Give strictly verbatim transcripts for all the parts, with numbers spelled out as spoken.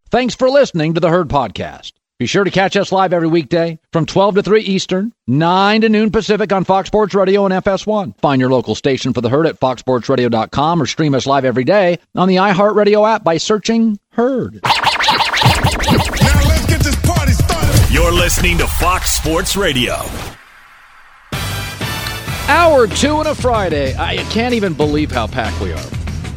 Thanks for listening to the Herd Podcast. Be sure to catch us live every weekday from twelve to three Eastern, nine to noon Pacific on Fox Sports Radio and F S one. Find your local station for the Herd at fox sports radio dot com or stream us live every day on the iHeartRadio app by searching Herd. Now let's get this party started. You're listening to Fox Sports Radio. Hour two on a Friday. I can't even believe how packed we are.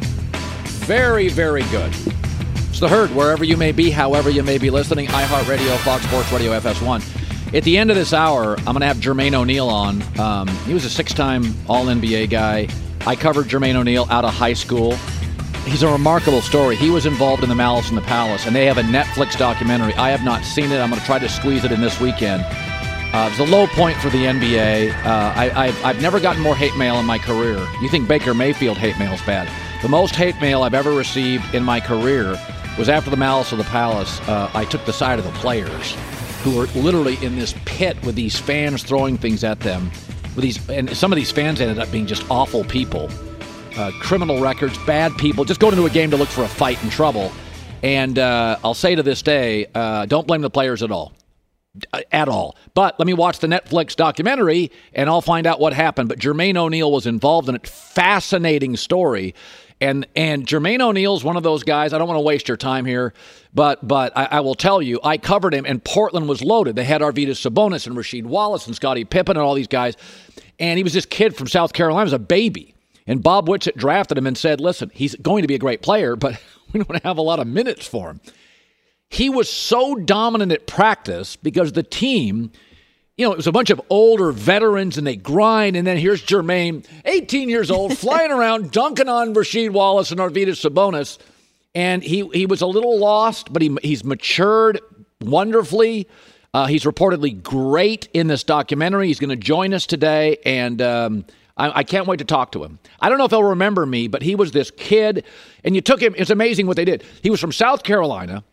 Very, very good. It's the Herd, wherever you may be, however you may be listening. iHeartRadio, Fox Sports Radio, F S one. At the end of this hour, I'm going to have Jermaine O'Neal on. Um, he was a six-time All N B A guy. I covered Jermaine O'Neal out of high school. He's a remarkable story. He was involved in the Malice in the Palace, and they have a Netflix documentary. I have not seen it. I'm going to try to squeeze it in this weekend. Uh, it was a low point for the N B A. Uh, I, I've, I've never gotten more hate mail in my career. You think Baker Mayfield hate mail is bad. The most hate mail I've ever received in my career was after the Malice of the Palace. Uh, I took the side of the players who were literally in this pit with these fans throwing things at them. With these, and some of these fans ended up being just awful people. Uh, criminal records, bad people, just going into a game to look for a fight and trouble. And uh, I'll say to this day, uh, don't blame the players at all. At all. But let me watch the Netflix documentary and I'll find out what happened. But Jermaine O'Neal was involved in it. Fascinating story. And and Jermaine O'Neal's one of those guys. I don't want to waste your time here, but but I, I will tell you, I covered him, and Portland was loaded. They had Arvydas Sabonis and Rasheed Wallace and Scottie Pippen and all these guys. And he was this kid from South Carolina. He was a baby. And Bob Whitsitt drafted him and said, listen, he's going to be a great player, but we don't have a lot of minutes for him. He was so dominant at practice because the team, you know, it was a bunch of older veterans and they grind. And then here's Jermaine, eighteen years old, flying around, dunking on Rasheed Wallace and Arvydas Sabonis. And he, he was a little lost, but he he's matured wonderfully. Uh, he's reportedly great in this documentary. He's going to join us today. And um, I, I can't wait to talk to him. I don't know if he'll remember me, but he was this kid. And you took him. It's amazing what they did. He was from South Carolina.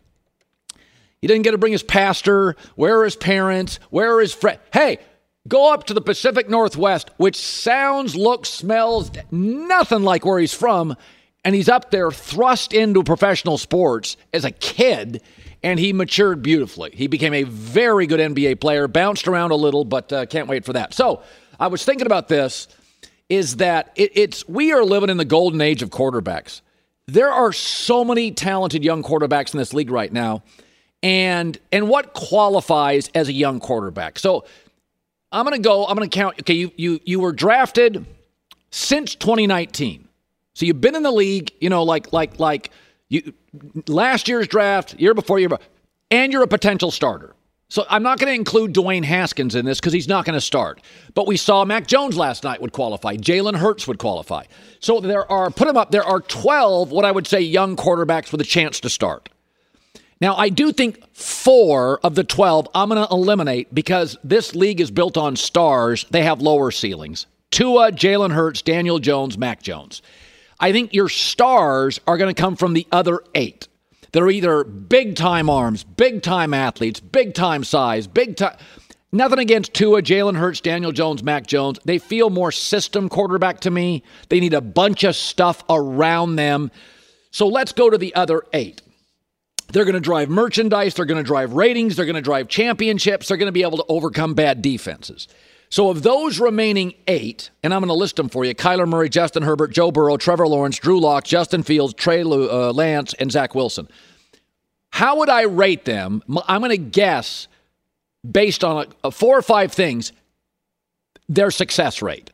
He didn't get to bring his pastor. Where are his parents? Where are his friends? Hey, go up to the Pacific Northwest, which sounds, looks, smells nothing like where he's from. And he's up there thrust into professional sports as a kid, and he matured beautifully. He became a very good N B A player, bounced around a little, but uh, can't wait for that. So I was thinking about this, is that it, it's we are living in the golden age of quarterbacks. There are so many talented young quarterbacks in this league right now. And and what qualifies as a young quarterback? So I'm going to go, I'm going to count. Okay, you you you were drafted since twenty nineteen. So you've been in the league, you know, like like like you last year's draft, year before year, and you're a potential starter. So I'm not going to include Dwayne Haskins in this because he's not going to start. But we saw Mac Jones last night would qualify. Jalen Hurts would qualify. So there are, put them up, there are twelve, what I would say, young quarterbacks with a chance to start. Now, I do think four of the twelve I'm going to eliminate because this league is built on stars. They have lower ceilings. Tua, Jalen Hurts, Daniel Jones, Mac Jones. I think your stars are going to come from the other eight. They're either big-time arms, big-time athletes, big-time size, big-time. Nothing against Tua, Jalen Hurts, Daniel Jones, Mac Jones. They feel more system quarterback to me. They need a bunch of stuff around them. So let's go to the other eight. They're going to drive merchandise. They're going to drive ratings. They're going to drive championships. They're going to be able to overcome bad defenses. So of those remaining eight, and I'm going to list them for you, Kyler Murray, Justin Herbert, Joe Burrow, Trevor Lawrence, Drew Lock, Justin Fields, Trey uh, Lance, and Zach Wilson. How would I rate them? I'm going to guess, based on a, a four or five things, their success rate,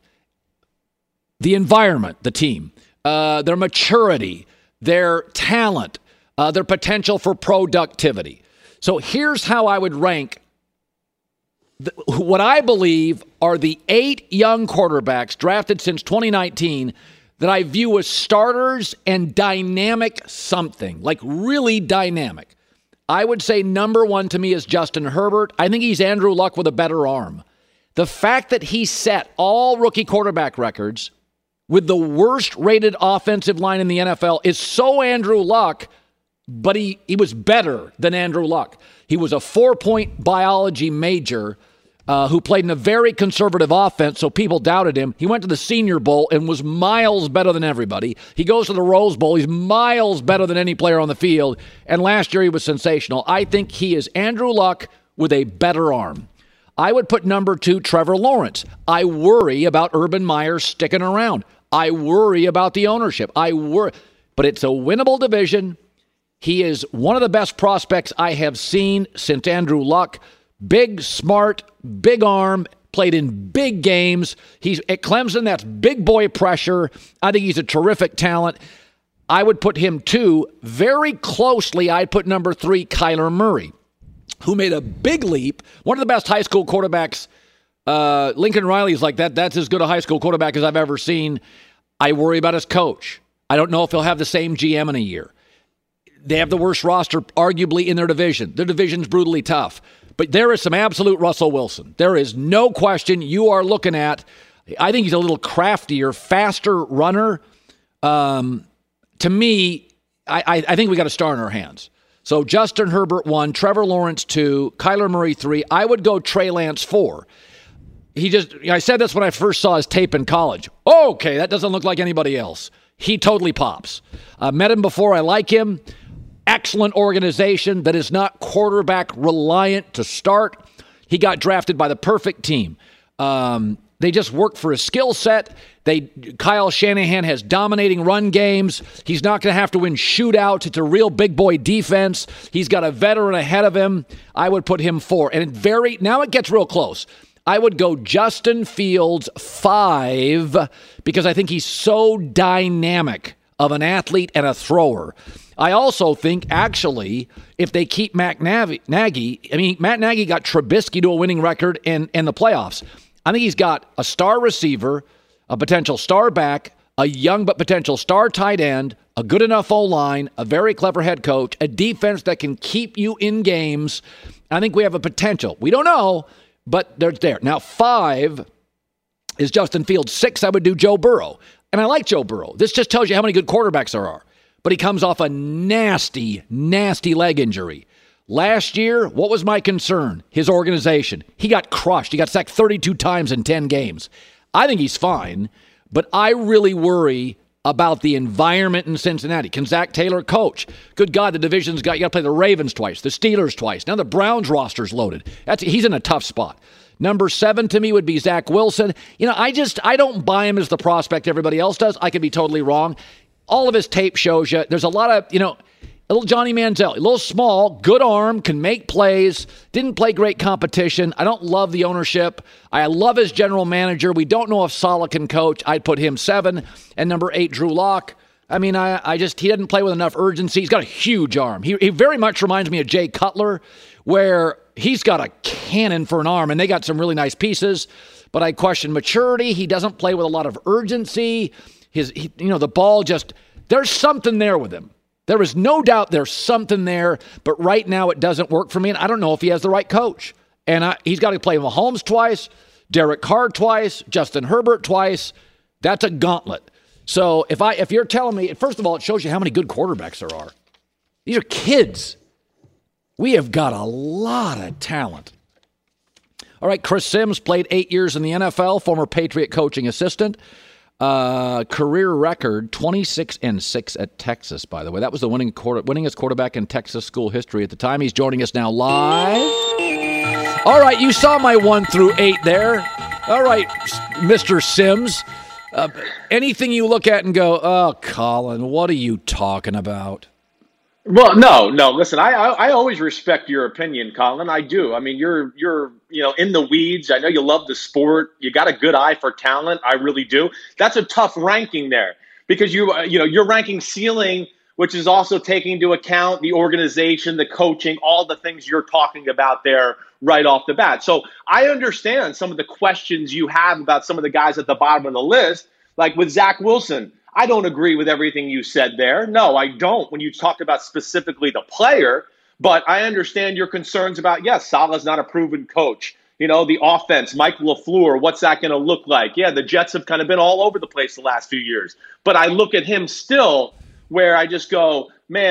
the environment, the team, uh, their maturity, their talent, Uh, their potential for productivity. So here's how I would rank the, what I believe are the eight young quarterbacks drafted since twenty nineteen that I view as starters and dynamic something, like really dynamic. I would say number one to me is Justin Herbert. I think he's Andrew Luck with a better arm. The fact that he set all rookie quarterback records with the worst rated offensive line in the N F L is so Andrew Luck. But he, he was better than Andrew Luck. He was a four-point biology major. uh, who played in a very conservative offense, so people doubted him. He went to the Senior Bowl and was miles better than everybody. He goes to the Rose Bowl. He's miles better than any player on the field. And last year he was sensational. I think he is Andrew Luck with a better arm. I would put number two, Trevor Lawrence. I worry about Urban Meyer sticking around. I worry about the ownership. I worry, but it's a winnable division. He is one of the best prospects I have seen since Andrew Luck. Big, smart, big arm, played in big games. He's at Clemson. That's big boy pressure. I think he's a terrific talent. I would put him two. Very closely, I'd put number three, Kyler Murray, who made a big leap. One of the best high school quarterbacks. Uh, Lincoln Riley's like that. That's as good a high school quarterback as I've ever seen. I worry about his coach. I don't know if he'll have the same G M in a year. They have the worst roster, arguably, in their division. Their division's brutally tough. But there is some absolute Russell Wilson. There is no question you are looking at. I think he's a little craftier, faster runner. Um, to me, I, I, I think we got a star in our hands. So Justin Herbert one, Trevor Lawrence two, Kyler Murray three. I would go Trey Lance four. He just, I said this when I first saw his tape in college. Oh, okay, that doesn't look like anybody else. He totally pops. I met him before. I like him. Excellent organization that is not quarterback reliant to start. He got drafted by the perfect team. Um, they just work for his skill set. They Kyle Shanahan has dominating run games. He's not going to have to win shootouts. It's a real big boy defense. He's got a veteran ahead of him. I would put him four. And it very now it gets real close. I would go Justin Fields five because I think he's so dynamic of an athlete and a thrower. I also think, actually, if they keep Matt Nagy, I mean, Matt Nagy got Trubisky to a winning record in, in the playoffs. I think he's got a star receiver, a potential star back, a young but potential star tight end, a good enough O-line, a very clever head coach, a defense that can keep you in games. I think we have a potential. We don't know, but they're there. Now, five is Justin Fields. Six, I would do Joe Burrow. And I like Joe Burrow. This just tells you how many good quarterbacks there are. But he comes off a nasty, nasty leg injury. Last year, what was my concern? His organization. He got crushed. He got sacked thirty-two times in ten games. I think he's fine, but I really worry about the environment in Cincinnati. Can Zach Taylor coach? Good God, the division's got, you got to play the Ravens twice, the Steelers twice. Now the Browns roster's loaded. That's He's in a tough spot. Number seven to me would be Zach Wilson. You know, I just, I don't buy him as the prospect everybody else does. I could be totally wrong. All of his tape shows you there's a lot of, you know, a little Johnny Manziel, a little small, good arm, can make plays, didn't play great competition. I don't love the ownership. I love his general manager. We don't know if Saleh can coach. I'd put him seven. And number eight, Drew Lock. I mean, I, I just, he didn't play with enough urgency. He's got a huge arm. He, he very much reminds me of Jay Cutler, where he's got a cannon for an arm, and they got some really nice pieces. But I question maturity. He doesn't play with a lot of urgency. His, he, you know, the ball just, there's something there with him. There is no doubt there's something there, but right now it doesn't work for me, and I don't know if he has the right coach. And I, he's got to play Mahomes twice, Derek Carr twice, Justin Herbert twice. That's a gauntlet. So if I if you're telling me, first of all, it shows you how many good quarterbacks there are. These are kids. We have got a lot of talent. All right, Chris Sims played eight years in the N F L, former Patriot coaching assistant. Uh, career record, twenty-six and six at Texas, by the way. That was the winning quarter, winningest quarterback in Texas school history at the time. He's joining us now live. All right, you saw my one through eight there. All right, Mister Sims. Uh, anything you look at and go, oh, Colin, what are you talking about? Well, no, no. Listen, I, I I always respect your opinion, Colin. I do. I mean, you're you're you know in the weeds. I know you love the sport. You got a good eye for talent. I really do. That's a tough ranking there because you uh, you know you're ranking ceiling, which is also taking into account the organization, the coaching, all the things you're talking about there right off the bat. So I understand some of the questions you have about some of the guys at the bottom of the list, like with Zach Wilson. I don't agree with everything you said there. No, I don't when you talk about specifically the player, but I understand your concerns about, yes, Saleh's not a proven coach. You know, the offense, Mike LaFleur, what's that going to look like? Yeah, the Jets have kind of been all over the place the last few years. But I look at him still where I just go, man,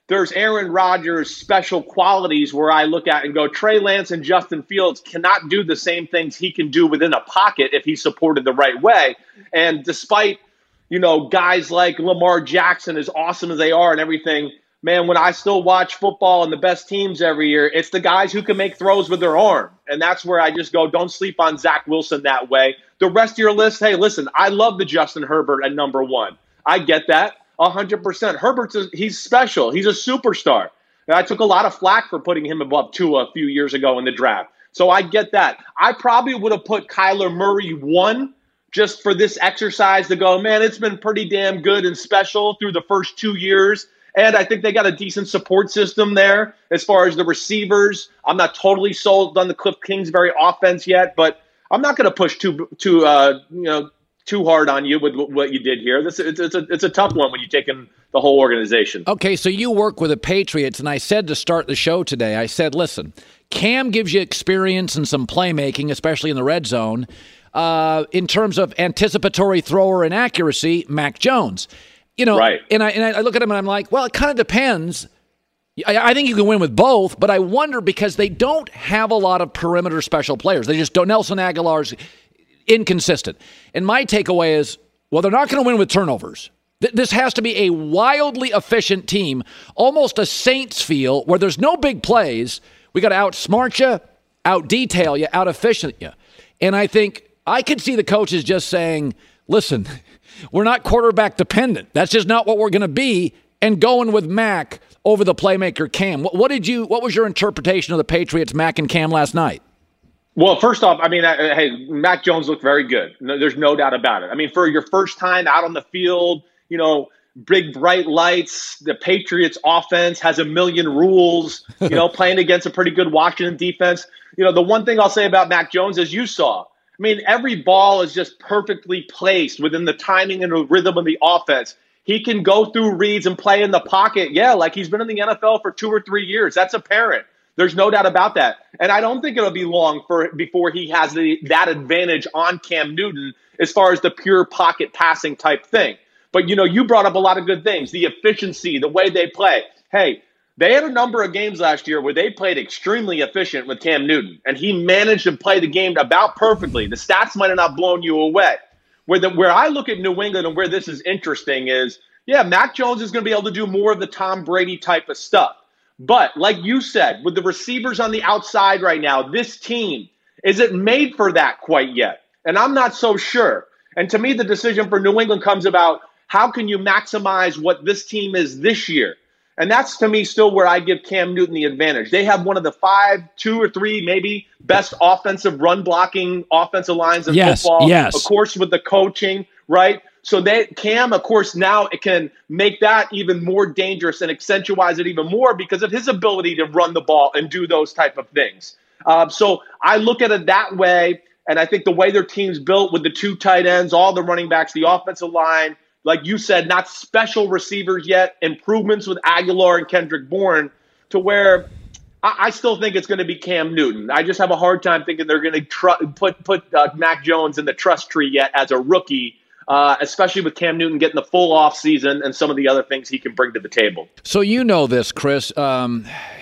there's Aaron Rodgers' special qualities where I look at and go, Trey Lance and Justin Fields cannot do the same things he can do within a pocket if he's supported the right way. And despite, you know, guys like Lamar Jackson, as awesome as they are and everything, man, when I still watch football and the best teams every year, it's the guys who can make throws with their arm. And that's where I just go, don't sleep on Zach Wilson that way. The rest of your list, hey, listen, I love the Justin Herbert at number one. I get that. one hundred percent. Herbert's a, he's special. He's a superstar. And I took a lot of flack for putting him above Tua a few years ago in the draft. So I get that. I probably would have put Kyler Murray one just for this exercise to go, man, it's been pretty damn good and special through the first two years. And I think they got a decent support system there as far as the receivers. I'm not totally sold on the Cliff Kingsbury offense yet, but I'm not going to push too, too, uh, you know, too hard on you with what you did here. This it's, it's a it's a tough one when you take in the whole organization. Okay, so you work with the Patriots, and I said to start the show today, I said, listen, Cam gives you experience and some playmaking, especially in the red zone. Uh, in terms of anticipatory thrower and accuracy, Mac Jones. You know, right. and I and I look at him and I'm like, well, it kind of depends. I, I think you can win with both, but I wonder because they don't have a lot of perimeter special players. They just don't. Nelson Aguilar's inconsistent. And my takeaway is, well, they're not going to win with turnovers. Th- this has to be a wildly efficient team, almost a Saints feel, where there's no big plays. We got to outsmart you, out-detail you, out-efficient you. And I think I could see the coaches just saying, listen, we're not quarterback dependent. That's just not what we're going to be, and going with Mac over the playmaker Cam. What, what did you? What was your interpretation of the Patriots, Mac and Cam last night? Well, first off, I mean, uh, hey, Mac Jones looked very good. No, there's no doubt about it. I mean, for your first time out on the field, you know, big bright lights, the Patriots offense has a million rules, you know, playing against a pretty good Washington defense. You know, the one thing I'll say about Mac Jones is you saw, I mean, every ball is just perfectly placed within the timing and the rhythm of the offense. He can go through reads and play in the pocket. Yeah, like he's been in the N F L for two or three years. That's apparent. There's no doubt about that. And I don't think it'll be long for before he has the, that advantage on Cam Newton as far as the pure pocket passing type thing. But, you know, you brought up a lot of good things. The efficiency, the way they play. Hey, they had a number of games last year where they played extremely efficient with Cam Newton, and he managed to play the game about perfectly. The stats might have not blown you away. Where, the, where I look at New England and where this is interesting is, yeah, Mac Jones is going to be able to do more of the Tom Brady type of stuff. But like you said, with the receivers on the outside right now, this team, is it made for that quite yet? And I'm not so sure. And to me, the decision for New England comes about how can you maximize what this team is this year? And that's, to me, still where I give Cam Newton the advantage. They have one of the five, two or three, maybe best offensive run blocking offensive lines in yes, football. Yes. Of course, with the coaching, right? So they Cam, of course, now it can make that even more dangerous and accentuate it even more because of his ability to run the ball and do those type of things. Uh, so I look at it that way, and I think the way their team's built with the two tight ends, all the running backs, the offensive line, like you said, not special receivers yet, improvements with Aguilar and Kendrick Bourne to where I, I still think it's going to be Cam Newton. I just have a hard time thinking they're going to tr- put, put uh, Mac Jones in the trust tree yet as a rookie. Uh, especially with Cam Newton getting the full off season and some of the other things he can bring to the table. So you know this, Chris, um,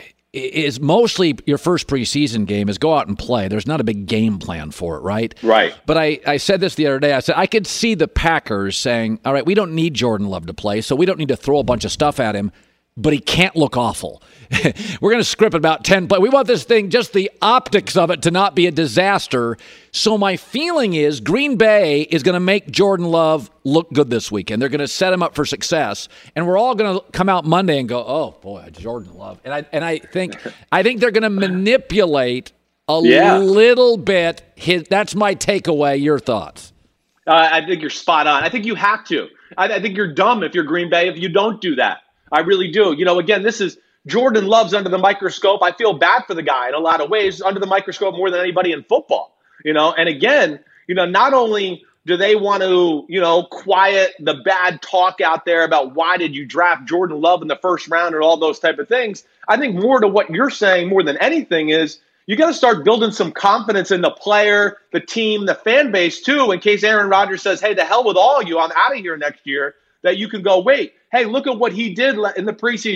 is mostly your first preseason game is go out and play. There's not a big game plan for it, right? Right. But I, I said this the other day. I said I could see the Packers saying, all right, we don't need Jordan Love to play, so we don't need to throw a bunch of stuff at him, but he can't look awful. We're going to script about ten plays. We want this thing, just the optics of it, to not be a disaster. So my feeling is Green Bay is going to make Jordan Love look good this weekend. They're going to set him up for success, and we're all going to come out Monday and go, "Oh boy, Jordan Love." And I and I think I think they're going to manipulate a yeah. little bit. His, that's my takeaway. Your thoughts? Uh, I think you're spot on. I think you have to. I, I think you're dumb if you're Green Bay if you don't do that. I really do. You know, again, this is. Jordan Love's under the microscope. I feel bad for the guy in a lot of ways, under the microscope more than anybody in football. You know, and again, you know, not only do they want to, you know, quiet the bad talk out there about why did you draft Jordan Love in the first round and all those type of things, I think more to what you're saying more than anything is you got to start building some confidence in the player, the team, the fan base too, in case Aaron Rodgers says, hey, the hell with all you, I'm out of here next year, that you can go, wait, hey, look at what he did in the preseason.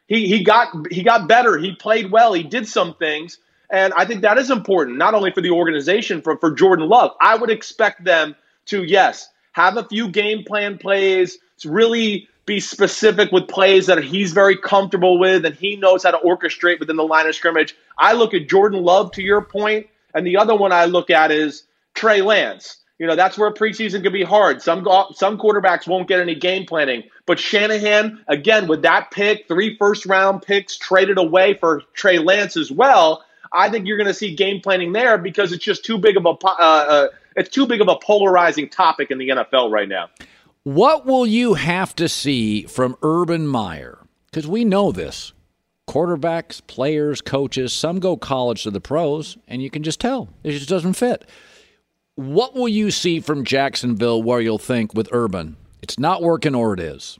He he got he got better. He played well. He did some things. And I think that is important, not only for the organization, for, for Jordan Love. I would expect them to, yes, have a few game plan plays, to really be specific with plays that he's very comfortable with and he knows how to orchestrate within the line of scrimmage. I look at Jordan Love, to your point, and the other one I look at is Trey Lance. You know, that's where preseason can be hard. Some some quarterbacks won't get any game planning. But Shanahan, again, with that pick, three first-round picks traded away for Trey Lance as well, I think you're going to see game planning there because it's just too big of a uh, uh, it's too big of a polarizing topic in the N F L right now. What will you have to see from Urban Meyer? Because we know this. Quarterbacks, players, coaches, some go college to the pros, and you can just tell. It just doesn't fit. What will you see from Jacksonville where you'll think with Urban, it's not working or it is?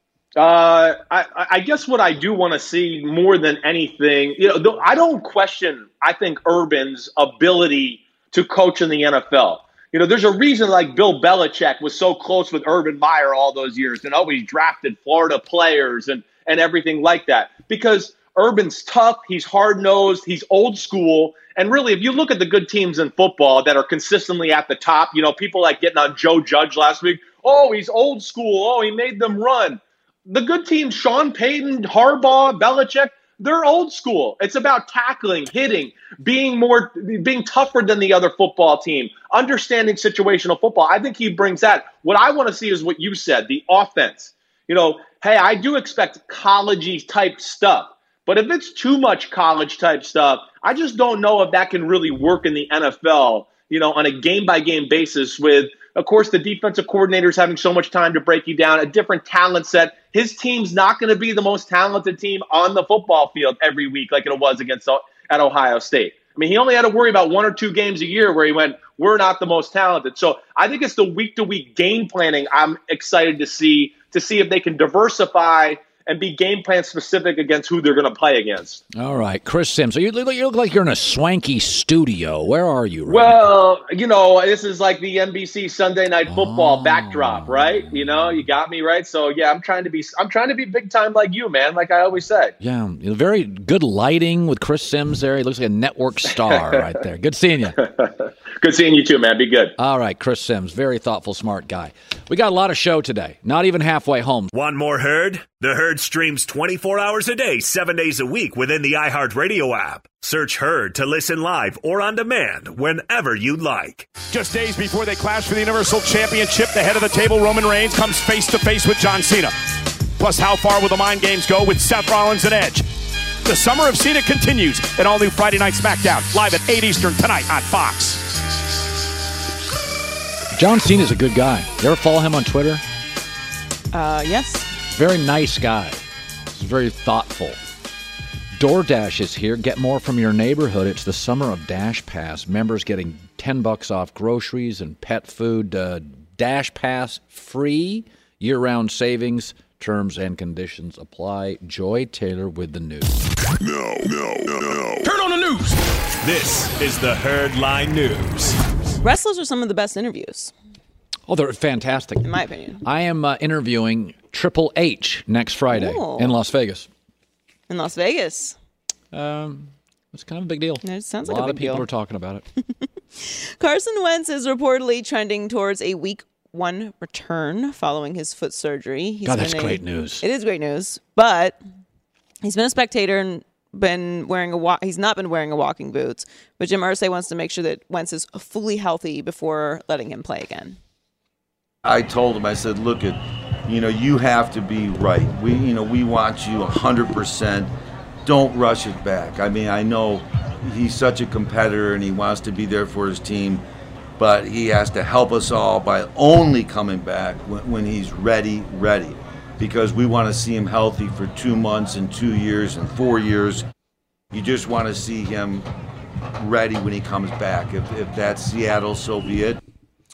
Uh, I, I guess what I do want to see more than anything, you know, I don't question, I think, Urban's ability to coach in the N F L. You know, there's a reason like Bill Belichick was so close with Urban Meyer all those years and always drafted Florida players and, and everything like that. Because Urban's tough, he's hard-nosed, he's old school. And really, if you look at the good teams in football that are consistently at the top, you know, people like getting on Joe Judge last week, oh, he's old school, oh, he made them run. The good teams, Sean Payton, Harbaugh, Belichick, they're old school. It's about tackling, hitting, being more, being tougher than the other football team, understanding situational football. I think he brings that. What I want to see is what you said, the offense. You know, hey, I do expect college-y type stuff. But if it's too much college type stuff, I just don't know if that can really work in the N F L, you know, on a game-by-game basis with, of course, the defensive coordinators having so much time to break you down, a different talent set. His team's not going to be the most talented team on the football field every week like it was against at Ohio State. I mean, he only had to worry about one or two games a year where he went, we're not the most talented. So I think it's the week-to-week game planning I'm excited to see, to see if they can diversify and be game plan specific against who they're going to play against. All right, Chris Sims. So you look, you look like you're in a swanky studio. Where are you right Well, now? you know, this is like the N B C Sunday Night Football oh. backdrop, right? You know, you got me right. So yeah, I'm trying to be, I'm trying to be big time like you, man. Like I always say. Yeah, very good lighting with Chris Sims there. He looks like a network star right there. Good seeing you. Good seeing you too, man. Be good. All right, Chris Sims, very thoughtful, smart guy. We got a lot of show today. Not even halfway home. Want more Herd? The Herd streams twenty-four hours a day, seven days a week within the iHeartRadio app. Search Herd to listen live or on demand whenever you like. Just days before they clash for the Universal Championship, the head of the table, Roman Reigns, comes face-to-face with John Cena. Plus, how far will the mind games go with Seth Rollins and Edge? The summer of Cena continues. An all-new Friday Night SmackDown, live at eight Eastern tonight on Fox. John Cena's a good guy. You ever follow him on Twitter? Uh, yes. Very nice guy. He's very thoughtful. DoorDash is here. Get more from your neighborhood. It's the summer of Dash Pass. Members getting ten bucks off groceries and pet food. Uh, Dash Pass free. Year-round savings. Terms and conditions apply. Joy Taylor with the news. No, no, no, no. Turn on the news. This is the Herd Line News. Wrestlers are some of the best interviews. Oh, they're fantastic. In my opinion. I am uh, interviewing Triple H next Friday Ooh. in Las Vegas. In Las Vegas. Um, it's kind of a big deal. It sounds a like a lot big of people deal. are talking about it. Carson Wentz is reportedly trending towards a week one return following his foot surgery. He's God, that's been a- great news. It is great news, but he's been a spectator and been wearing a wa- he's not been wearing a walking boots. But Jim Irsay wants to make sure that Wentz is fully healthy before letting him play again. I told him, I said, look, it, you know, you have to be right. We, you know, we want you one hundred percent. Don't rush it back. I mean, I know he's such a competitor and he wants to be there for his team, but he has to help us all by only coming back when, when he's ready, ready. Because we want to see him healthy for two months and two years and four years. You just want to see him ready when he comes back. If, if that's Seattle, so be it.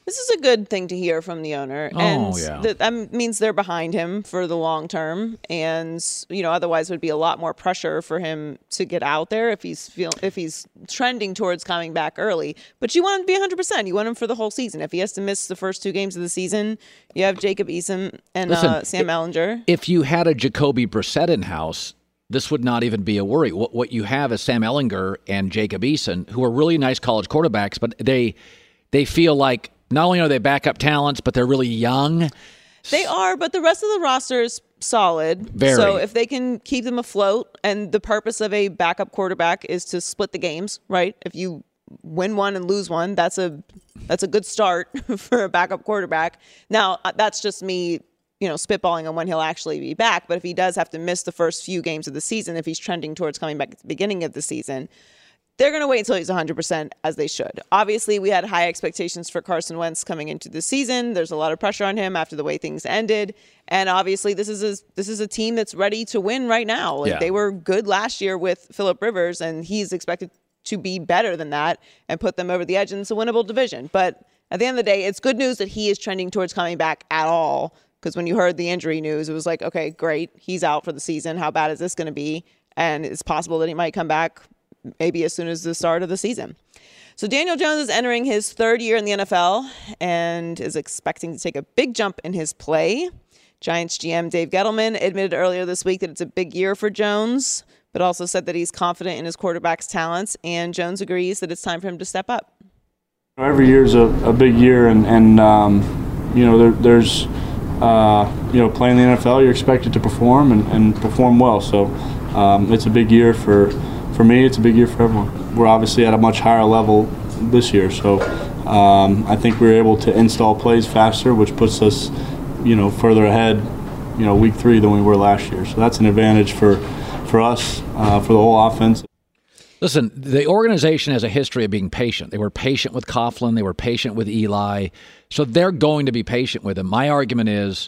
This is a good thing to hear from the owner. Oh, and yeah. that, that means they're behind him for the long term. And, you know, otherwise would be a lot more pressure for him to get out there if he's feel if he's trending towards coming back early. But you want him to be one hundred percent. You want him for the whole season. If he has to miss the first two games of the season, you have Jacob Eason and Listen, uh, Sam Ellinger. If you had a Jacoby Brissett in-house, this would not even be a worry. What, what you have is Sam Ellinger and Jacob Eason, who are really nice college quarterbacks, but they they feel like not only are they backup talents, but they're really young. They are, but the rest of the roster is solid. Very. So if they can keep them afloat, and the purpose of a backup quarterback is to split the games, right? If you win one and lose one, that's a that's a good start for a backup quarterback. Now, that's just me, you know, spitballing on when he'll actually be back. But if he does have to miss the first few games of the season, if he's trending towards coming back at the beginning of the season, they're going to wait until he's one hundred percent, as they should. Obviously, we had high expectations for Carson Wentz coming into the season. There's a lot of pressure on him after the way things ended. And obviously, this is a, this is a team that's ready to win right now. Like, Yeah. They were good last year with Phillip Rivers, and he's expected to be better than that and put them over the edge. And it's a winnable division. But at the end of the day, it's good news that he is trending towards coming back at all. Because when you heard the injury news, it was like, okay, great. He's out for the season. How bad is this going to be? And it's possible that he might come back maybe as soon as the start of the season. So Daniel Jones is entering his third year in the N F L and is expecting to take a big jump in his play. Giants G M Dave Gettleman admitted earlier this week that it's a big year for Jones, but also said that he's confident in his quarterback's talents, and Jones agrees that it's time for him to step up. Every year is a, a big year, and, and um, you know, there, there's, uh, you know, playing the N F L, you're expected to perform and, and perform well. So um, it's a big year for For me, it's a big year for everyone. We're obviously at a much higher level this year, so um, I think we were able to install plays faster, which puts us, you know, further ahead, you know, week three than we were last year. So that's an advantage for for us, uh, for the whole offense. Listen, the organization has a history of being patient. They were patient with Coughlin. They were patient with Eli. So they're going to be patient with him. My argument is,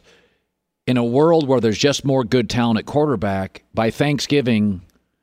in a world where there's just more good talent at quarterback, by Thanksgiving,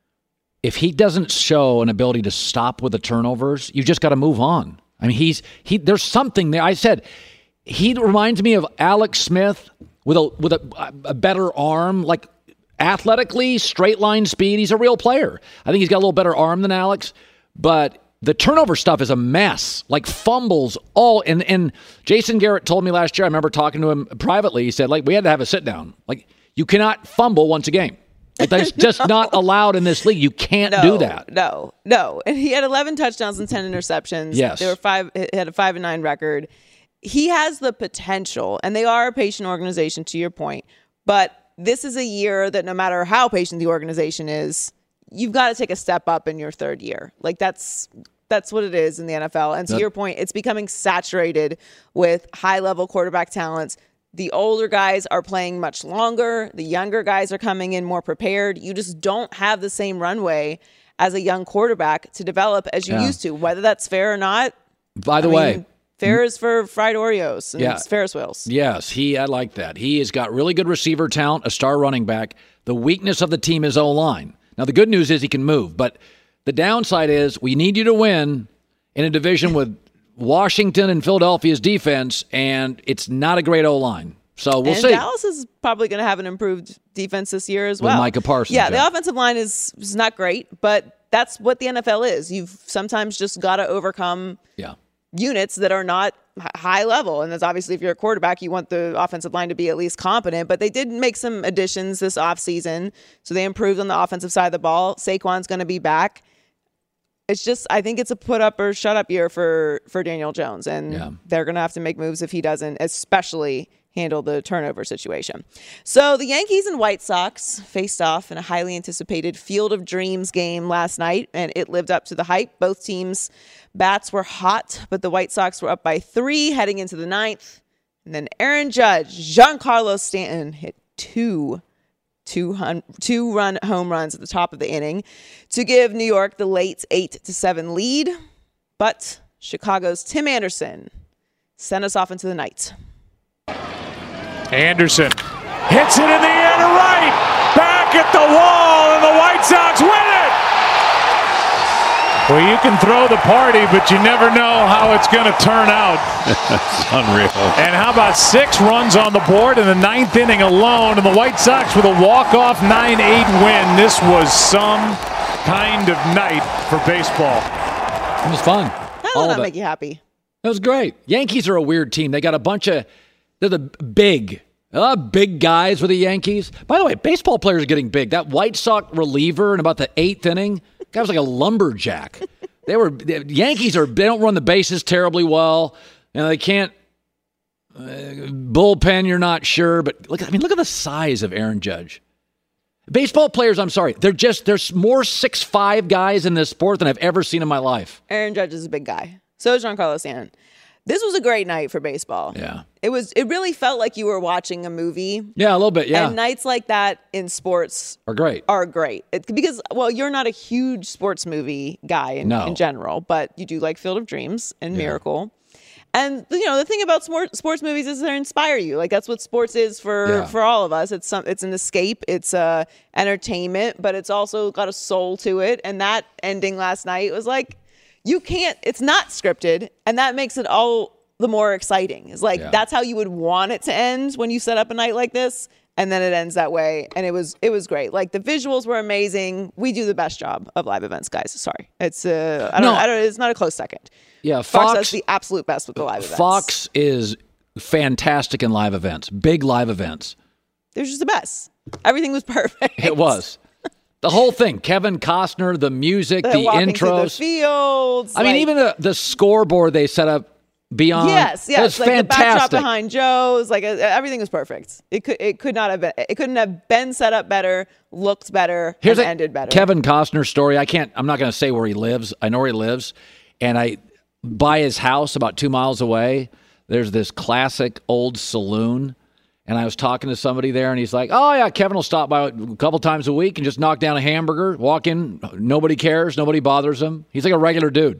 if he doesn't show an ability to stop with the turnovers, you just got to move on. I mean, he's he. There's something there. I said he reminds me of Alex Smith with a with a, a better arm, like athletically, straight line speed. He's a real player. I think he's got a little better arm than Alex, but the turnover stuff is a mess. Like fumbles all. And and Jason Garrett told me last year. I remember talking to him privately. He said, like, we had to have a sit down. Like, you cannot fumble once a game. Like, that's just not allowed in this league. You can't no, do that. No, no. And he had eleven touchdowns and ten interceptions. Yes. They were five, he had a five and nine record. He has the potential, and they are a patient organization, to your point. But this is a year that no matter how patient the organization is, you've got to take a step up in your third year. Like, that's that's what it is in the N F L. And to That, your point, it's becoming saturated with high-level quarterback talents. The older guys are playing much longer. The younger guys are coming in more prepared. You just don't have the same runway as a young quarterback to develop as you Yeah. used to. Whether that's fair or not, By the I way, mean, fair is for fried Oreos and Yeah. Ferris wheels. yes, he. I like that. He has got really good receiver talent, a star running back. The weakness of the team is O-line. Now, the good news is he can move, but the downside is we need you to win in a division with Washington and Philadelphia's defense, and it's not a great O-line. So we'll and see. Dallas is probably going to have an improved defense this year as With well. Micah Parsons, Yeah, yeah. the offensive line is, is not great, but that's what the N F L is. You've sometimes just got to overcome Yeah. units that are not h- high level. And that's obviously, if you're a quarterback, you want the offensive line to be at least competent. But they did make some additions this offseason, so they improved on the offensive side of the ball. Saquon's going to be back. It's just, I think it's a put up or shut up year for, for Daniel Jones. And Yeah. they're going to have to make moves if he doesn't, especially handle the turnover situation. So the Yankees and White Sox faced off in a highly anticipated Field of Dreams game last night, and it lived up to the hype. Both teams' bats were hot, but the White Sox were up by three heading into the ninth. And then Aaron Judge, Giancarlo Stanton hit two Two, hun- two run home runs at the top of the inning to give New York the late eight to seven lead. But Chicago's Tim Anderson sent us off into the night. Anderson hits it in the air to right. Back at the wall, and the White Sox win it. Well, you can throw the party, but you never know how it's going to turn out. That's unreal. And how about six runs on the board in the ninth inning alone, and the White Sox with a walk-off nine eight win. This was some kind of night for baseball. It was fun. How did that make you happy? That was great. Yankees are a weird team. They got a bunch of, they're the big, uh, big guys with the Yankees. By the way, baseball players are getting big. That White Sox reliever in about the eighth inning, guy was like a lumberjack. They were the Yankees are they don't run the bases terribly well, and they can't uh, bullpen. You're not sure, but look. I mean, look at the size of Aaron Judge. Baseball players, I'm sorry, they're just there's more six five guys in this sport than I've ever seen in my life. Aaron Judge is a big guy. So is Giancarlo Stanton. This was a great night for baseball. Yeah. It was. It really felt like you were watching a movie. Yeah, a little bit, yeah. And nights like that in sports are great. Are great. It, because, well, you're not a huge sports movie guy in, no. in general, but you do like Field of Dreams and yeah. Miracle. And, you know, the thing about sport, sports movies is they inspire you. Like, that's what sports is for, yeah. for all of us. It's some, it's an escape. It's uh, entertainment, but it's also got a soul to it. And that ending last night was like, you can't, it's not scripted. And that makes it all the more exciting. It's like, yeah. that's how you would want it to end when you set up a night like this. And then it ends that way. And it was, it was great. Like, the visuals were amazing. We do the best job of live events, guys. Sorry. It's, uh, I don't, no. I don't, it's not a close second. Yeah. Fox, Fox does the absolute best with the live events. Fox is fantastic in live events, big live events. They're just the best. Everything was perfect. It was. The whole thing, Kevin Costner, the music, They're the walking intros. Through the fields. I like, mean, even the, the scoreboard they set up beyond. Yes, yes. It was like fantastic. The backdrop behind Joe's, like uh, everything was perfect. It could, it could not have been. It couldn't have been set up better, looked better, Here's and a ended better. Kevin Costner story. I can't. I'm not going to say where he lives. I know where he lives, and I by his house about two miles away. There's this classic old saloon. And I was talking to somebody there, and he's like, oh, yeah, Kevin will stop by a couple times a week and just knock down a hamburger, walk in. Nobody cares. Nobody bothers him. He's like a regular dude.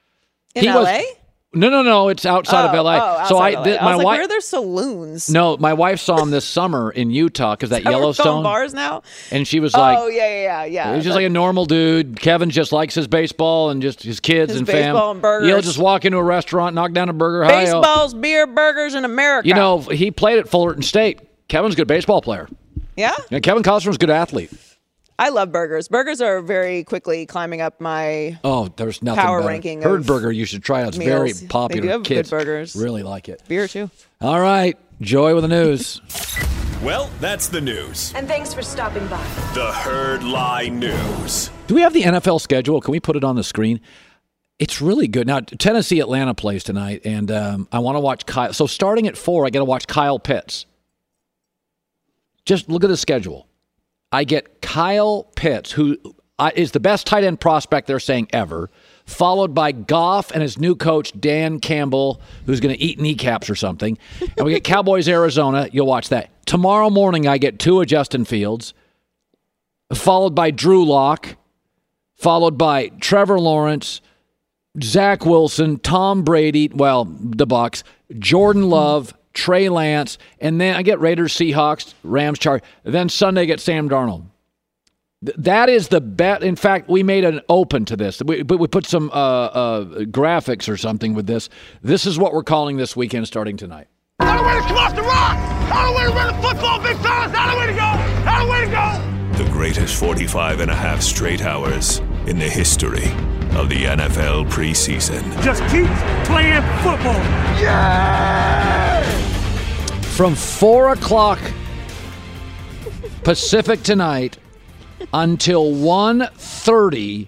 In he L A? Was, no, no, no. It's outside oh, of L A. Oh, outside so I, L A. th- I my was like, wife, where are there saloons? No, my wife saw him this summer in Utah because that so Yellowstone. Bars now? And she was like, oh, yeah, yeah, yeah. yeah. He's just like a normal dude. Kevin just likes his baseball and just his kids his and baseball fam. and burgers. He'll just walk into a restaurant, knock down a burger. Baseball's beer, burgers in America. You know, he played at Fullerton State. Kevin's a good baseball player. Yeah? yeah Kevin Costner's a good athlete. I love burgers. Burgers are very quickly climbing up my oh, there's nothing power better. ranking. Herd burger, you should try it. It's meals. very popular. They do have Kids good burgers. really like it. Beer too. All right, Joy with the news. Well, that's the news. And thanks for stopping by. The Herd Lie News. Do we have the N F L schedule? Can we put it on the screen? It's really good. Now, Tennessee Atlanta plays tonight, and um, I want to watch Kyle. So starting at four, I got to watch Kyle Pitts. Just look at the schedule. I get Kyle Pitts, who is the best tight end prospect they're saying ever, followed by Goff and his new coach, Dan Campbell, who's going to eat kneecaps or something. And we get Cowboys, Arizona. You'll watch that. Tomorrow morning, I get Tua Justin Fields, followed by Drew Lock, followed by Trevor Lawrence, Zach Wilson, Tom Brady, well, the Bucs, Jordan Love, Trey Lance, and then I get Raiders, Seahawks, Rams, Chargers. Then Sunday I get Sam Darnold. Th- that is the bet. In fact, we made an open to this. We, we put some uh, uh, graphics or something with this. This is what we're calling this weekend starting tonight. How the way to come off the rock! How the way to run the football, big fellas! How the way to go! How the way to go! The greatest forty-five and a half straight hours in the history of the N F L preseason. Just keep playing football. Yeah! From four o'clock Pacific tonight until one thirty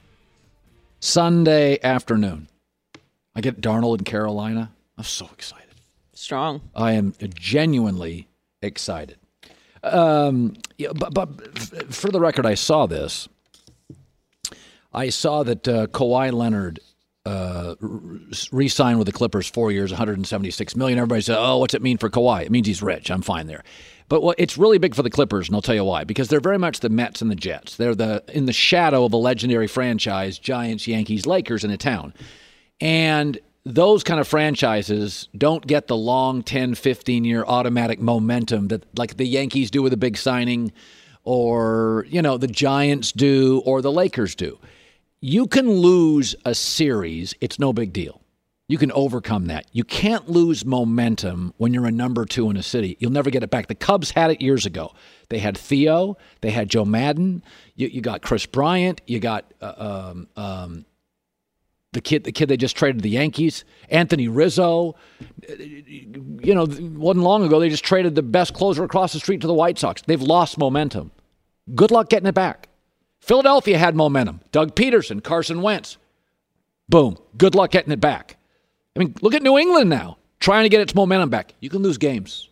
Sunday afternoon. I get Darnold in Carolina. I'm so excited. Strong. I am genuinely excited. Um, yeah, but, but for the record, I saw this. I saw that uh, Kawhi Leonard uh, re-signed with the Clippers four years, one hundred seventy-six million dollars. Everybody said, oh, what's it mean for Kawhi? It means he's rich. I'm fine there. But what, it's really big for the Clippers, and I'll tell you why. Because they're very much the Mets and the Jets. They're the in the shadow of a legendary franchise, Giants, Yankees, Lakers in a town. And those kind of franchises don't get the long ten, fifteen-year automatic momentum that like the Yankees do with a big signing or, you know, the Giants do or the Lakers do. You can lose a series. It's no big deal. You can overcome that. You can't lose momentum when you're a number two in a city. You'll never get it back. The Cubs had it years ago. They had Theo. They had Joe Madden. You, you got Chris Bryant. You got uh, um, um, the kid. The kid they just traded to the Yankees, Anthony Rizzo. You know, wasn't long ago they just traded the best closer across the street to the White Sox. They've lost momentum. Good luck getting it back. Philadelphia had momentum. Doug Peterson, Carson Wentz. Boom. Good luck getting it back. I mean, look at New England now, trying to get its momentum back. You can lose games.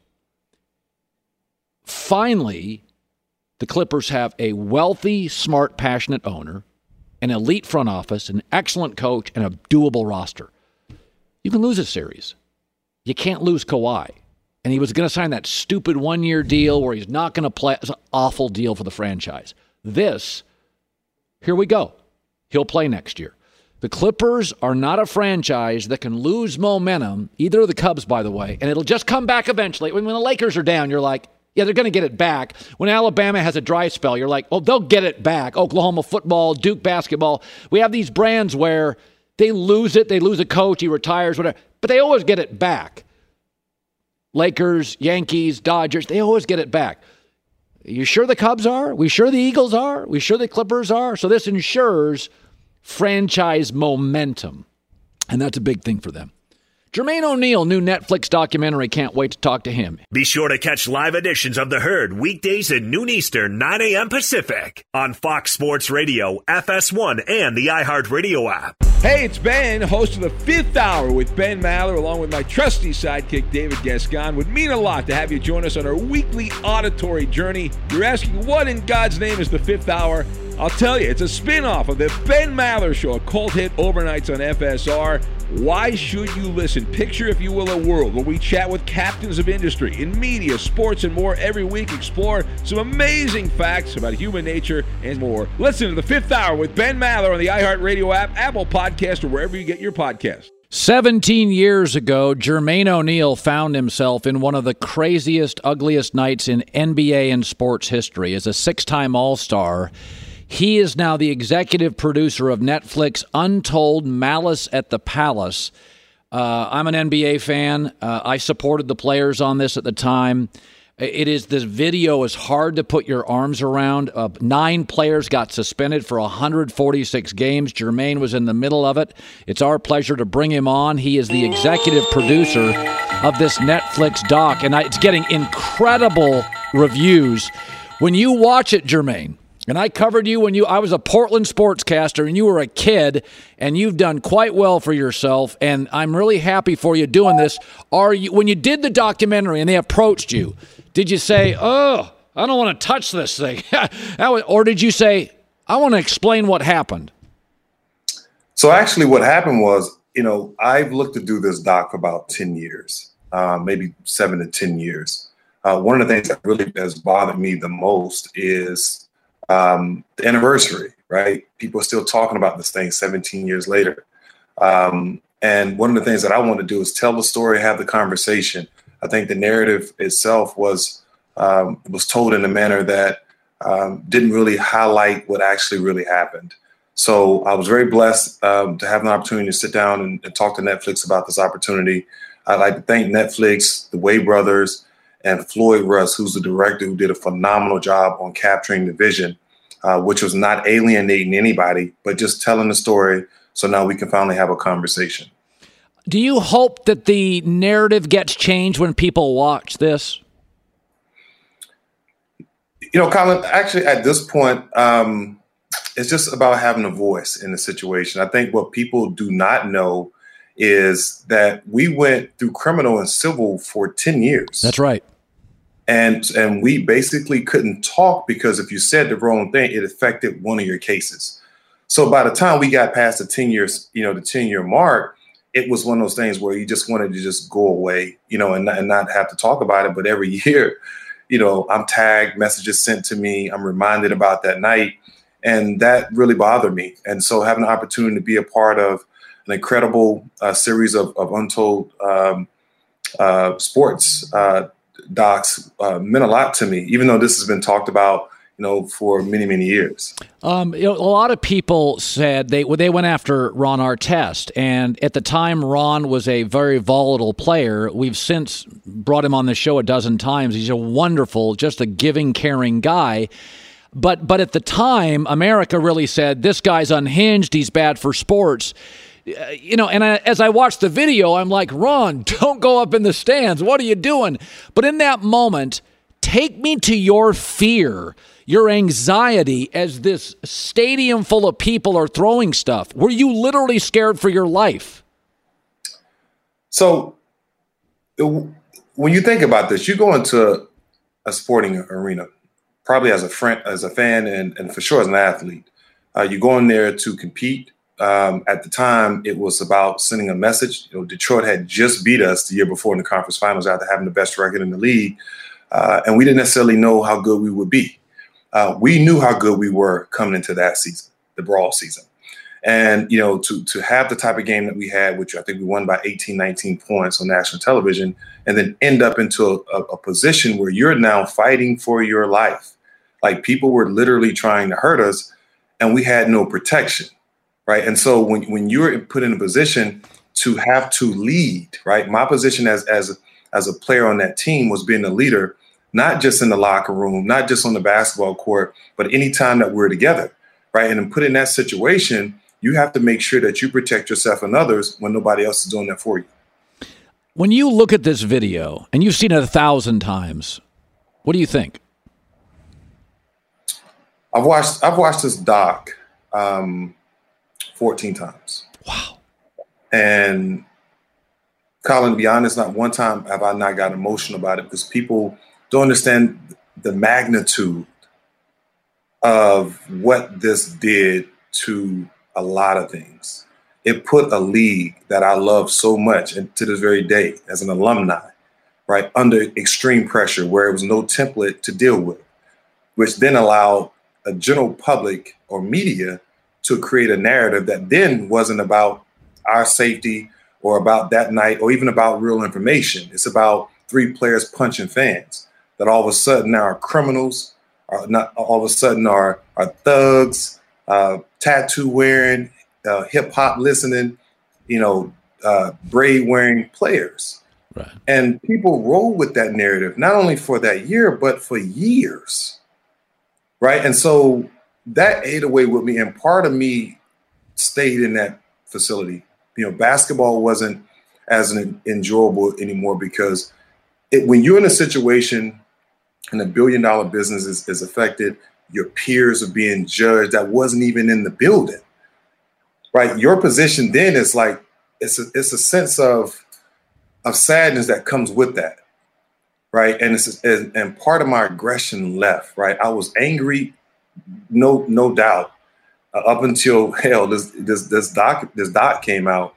Finally, the Clippers have a wealthy, smart, passionate owner, an elite front office, an excellent coach, and a doable roster. You can lose a series. You can't lose Kawhi. And he was going to sign that stupid one-year deal where he's not going to play. It's an awful deal for the franchise. This, here we go. He'll play next year. The Clippers are not a franchise that can lose momentum, either of the Cubs, by the way, and it'll just come back eventually. When, when the Lakers are down, you're like, yeah, they're going to get it back. When Alabama has a dry spell, you're like, oh, they'll get it back. Oklahoma football, Duke basketball. We have these brands where they lose it, they lose a coach, he retires, whatever, but they always get it back. Lakers, Yankees, Dodgers, they always get it back. You sure the Cubs are? We sure the Eagles are? We sure the Clippers are? So this ensures franchise momentum, and that's a big thing for them. Jermaine O'Neal, new Netflix documentary. Can't wait to talk to him. Be sure to catch live editions of The Herd weekdays at noon Eastern, nine a.m. Pacific on Fox Sports Radio, F S one, and the iHeartRadio app. Hey, it's Ben, host of The Fifth Hour with Ben Maller, along with my trusty sidekick, David Gascon. Would mean a lot to have you join us on our weekly auditory journey. You're asking, what in God's name is The Fifth Hour? I'll tell you, it's a spin-off of the Ben Maller Show, a cult hit overnights on F S R. Why should you listen? Picture, if you will, a world where we chat with captains of industry in media, sports, and more every week. Explore some amazing facts about human nature and more. Listen to The Fifth Hour with Ben Maller on the iHeartRadio app, Apple Podcast, or wherever you get your podcasts. seventeen years ago, Jermaine O'Neal found himself in one of the craziest, ugliest nights in N B A and sports history. As a six-time All-Star, he is now the executive producer of Netflix Untold Malice at the Palace. Uh, I'm an N B A fan. Uh, I supported the players on this at the time. It is, this video is hard to put your arms around. Uh, nine players got suspended for one hundred forty-six games. Jermaine was in the middle of it. It's our pleasure to bring him on. He is the executive producer of this Netflix doc, and I, it's getting incredible reviews. When you watch it, Jermaine, and I covered you when you I was a Portland sportscaster and you were a kid, and you've done quite well for yourself, and I'm really happy for you doing this. Are you, when you did the documentary and they approached you, did you say, oh, I don't want to touch this thing? Or did you say, I want to explain what happened? So actually what happened was, you know, I've looked to do this doc for about ten years, uh, maybe seven to ten years. Uh, one of the things that really has bothered me the most is Um, the anniversary, right? People are still talking about this thing seventeen years later. Um, and one of the things that I want to do is tell the story, have the conversation. I think the narrative itself was um, was told in a manner that um, didn't really highlight what actually really happened. So I was very blessed um, to have an opportunity to sit down and, and talk to Netflix about this opportunity. I'd like to thank Netflix, the Way brothers, and Floyd Russ, who's the director, who did a phenomenal job on capturing the vision, uh, which was not alienating anybody, but just telling the story so now we can finally have a conversation. Do you hope that the narrative gets changed when people watch this? You know, Colin, actually at this point, um, it's just about having a voice in the situation. I think what people do not know is that we went through criminal and civil for ten years. That's right. And and we basically couldn't talk because if you said the wrong thing, it affected one of your cases. So by the time we got past the ten years, you know, the ten year mark, it was one of those things where you just wanted to just go away, you know, and not, and not have to talk about it. But every year, you know, I'm tagged, messages sent to me, I'm reminded about that night. And that really bothered me. And so having the opportunity to be a part of an incredible uh, series of, of untold um, uh, sports uh, docs uh, meant a lot to me, even though this has been talked about, you know, for many, many years. Um, you know, a lot of people said they they went after Ron Artest, and at the time, Ron was a very volatile player. We've since brought him on the show a dozen times. He's a wonderful, just a giving, caring guy. But but at the time, America really said, this guy's unhinged, he's bad for sports. Uh, you know, and I, as I watched the video, I'm like, Ron, don't go up in the stands. What are you doing? But in that moment, take me to your fear, your anxiety as this stadium full of people are throwing stuff. Were you literally scared for your life? So when you think about this, you go into a sporting arena, probably as a friend, as a fan, and, and for sure as an athlete. Uh, you go in there to compete. Um, at the time, it was about sending a message. You know, Detroit had just beat us the year before in the conference finals after having the best record in the league. Uh, and we didn't necessarily know how good we would be. Uh, we knew how good we were coming into that season, the Brawl season. And, you know, to to have the type of game that we had, which I think we won by eighteen, nineteen points on national television, and then end up into a, a position where you're now fighting for your life. Like, people were literally trying to hurt us, and we had no protection, right? And so when, when you're put in a position to have to lead, right? My position as as as a player on that team was being a leader, not just in the locker room, not just on the basketball court, but any time that we're together, right? And then put in that situation, you have to make sure that you protect yourself and others when nobody else is doing that for you. When you look at this video, and you've seen it a thousand times, what do you think? I've watched I've watched this doc um, fourteen times. Wow. And Colin, to be honest, not one time have I not got emotional about it, because people don't understand the magnitude of what this did to a lot of things. It put a league that I love so much, and to this very day as an alumni, right, under extreme pressure where it was no template to deal with, which then allowed a general public or media to create a narrative that then wasn't about our safety or about that night or even about real information. It's about three players punching fans that all of a sudden now are criminals, are not all of a sudden are, are thugs, uh, tattoo wearing, uh, hip hop listening, you know, uh, braid wearing players. Right. And people roll with that narrative, not only for that year, but for years. Right. And so that ate away with me. And part of me stayed in that facility. You know, basketball wasn't as an enjoyable anymore because it, when you're in a situation and a billion dollar business is, is affected, your peers are being judged that wasn't even in the building. Right. Your position then is like it's a, it's a sense of of sadness that comes with that. Right. And it's and, and part of my aggression left. Right. I was angry. No, no doubt. Uh, up until hell, this this this doc this doc came out.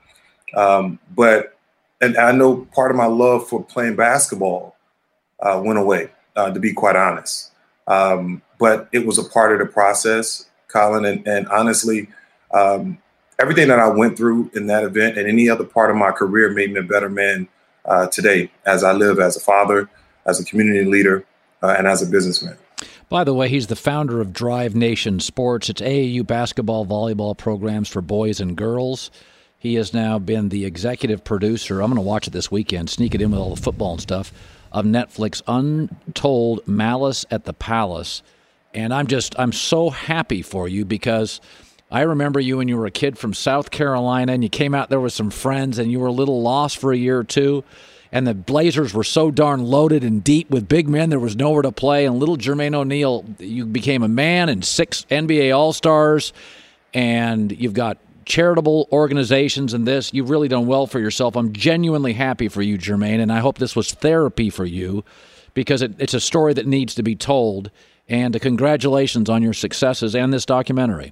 Um, but and I know part of my love for playing basketball uh, went away, uh, to be quite honest. Um, but it was a part of the process, Colin. And, and honestly, um, everything that I went through in that event and any other part of my career made me a better man uh, today as I live as a father, as a community leader, uh, and as a businessman. By the way, he's the founder of Drive Nation Sports. It's A A U basketball, volleyball programs for boys and girls. He has now been the executive producer. I'm going to watch it this weekend, sneak it in with all the football and stuff, of Netflix Untold Malice at the Palace. And I'm just, I'm so happy for you because I remember you when you were a kid from South Carolina and you came out there with some friends and you were a little lost for a year or two. And the Blazers were so darn loaded and deep with big men, there was nowhere to play. And little Jermaine O'Neal, you became a man and six N B A All-Stars. And you've got charitable organizations and this. You've really done well for yourself. I'm genuinely happy for you, Jermaine. And I hope this was therapy for you because it, it's a story that needs to be told. And uh, congratulations on your successes and this documentary.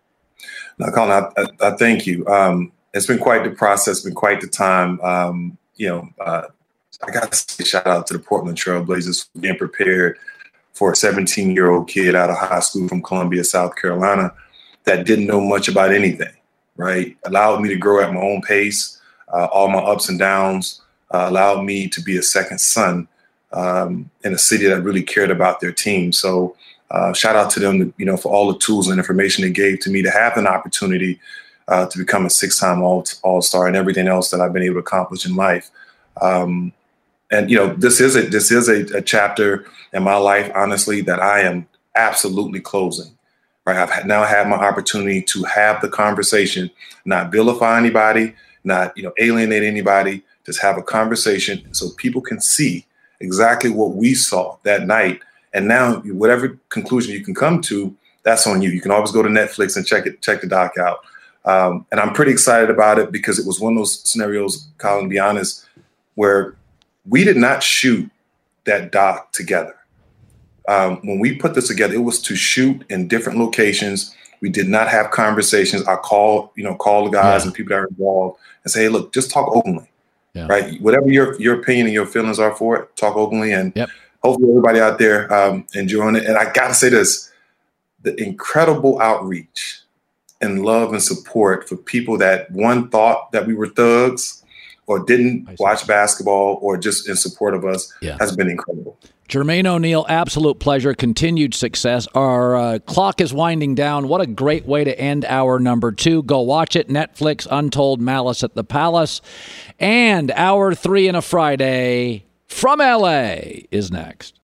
No, Colin, I, I, I thank you. Um, it's been quite the process, been quite the time. Um, You know, uh, I got to say shout out to the Portland Trail Blazers for being prepared for a seventeen-year-old kid out of high school from Columbia, South Carolina, that didn't know much about anything, right? Allowed me to grow at my own pace, uh, all my ups and downs, uh, allowed me to be a second son um, in a city that really cared about their team. So uh, shout out to them, you know, for all the tools and information they gave to me to have an opportunity uh, to become a six-time all all-star and everything else that I've been able to accomplish in life. Um, and you know, this is a this is a, a chapter in my life, honestly, that I am absolutely closing. Right, I've now had my opportunity to have the conversation, not vilify anybody, not you know alienate anybody. Just have a conversation so people can see exactly what we saw that night. And now, whatever conclusion you can come to, that's on you. You can always go to Netflix and check it, check the doc out. Um, and I'm pretty excited about it because it was one of those scenarios, Colin, to be honest, where we did not shoot that doc together. Um, when we put this together, it was to shoot in different locations. We did not have conversations. I call, you know, call the guys yeah. and people that are involved and say, hey, look, just talk openly, yeah. right? Whatever your your opinion and your feelings are for it, talk openly. And yep. hopefully everybody out there um, enjoying it. And I got to say this, the incredible outreach and love and support for people that one thought that we were thugs or didn't watch basketball or just in support of us yeah. has been incredible. Jermaine O'Neal, absolute pleasure. Continued success. Our uh, clock is winding down. What a great way to end hour number two. Go watch it. Netflix, Untold Malice at the Palace. And hour three in a Friday from L A is next.